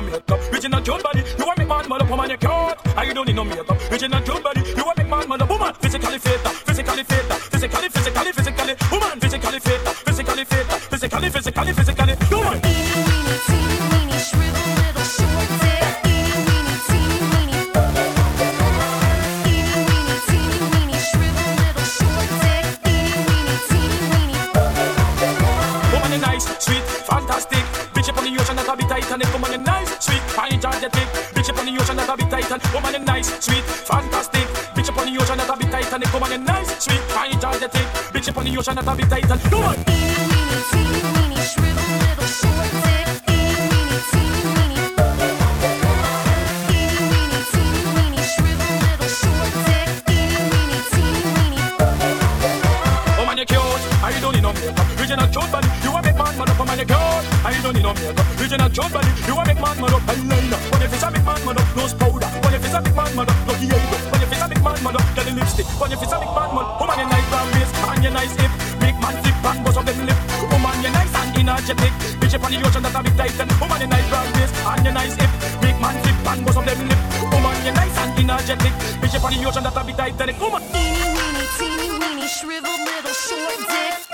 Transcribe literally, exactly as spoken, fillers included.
makeup. Original cute body, you want make man mother woman you cute. I don't need no makeup. Original cute body, you want make man mother woman. Physically fit, physically fit, physically, physically, physically, woman. Physically fit, physically fit, physically, physically, physically, woman. Sweet, fantastic. Bitch up on the ocean that a bit tight and it come on the nice, sweet, energetic. Bitch up on the ocean that a bit tight and woman the nice, sweet, fantastic. Bitch up on the ocean that a bit tight and it come on the nice, sweet, energetic. Bitch up on the ocean that a bit tight and come on. Teeny, teeny, weeny, shrivel little short dick. Teeny, weeny, teeny, weeny. Teeny, weeny, teeny, weeny, shrivel little short dick. Teeny, weeny, teeny, weeny. Woman you cute, I don't need no makeup. Original cute body, you a make man man up on my girl. I don't need no makeup. Original cute body, you a make man man up. Eyeliner, when your face a make man man up. Nose powder, when your face a make man man up. Lucky eyebrow, when your face a make man man up. Get the lipstick, when your face a make man man. Woman you nice brown waist, and you nice hip. Big man flip and bust up them lip. Woman you nice and energetic. Bitch up on the ocean that a big tight and woman you nice brown waist, and you nice hip. Big man flip and bust up them lip. Woman you nice and energetic. Bitch up on the ocean that a big tight and woman. Teeny weeny, teeny weeny, shriveled little short dick.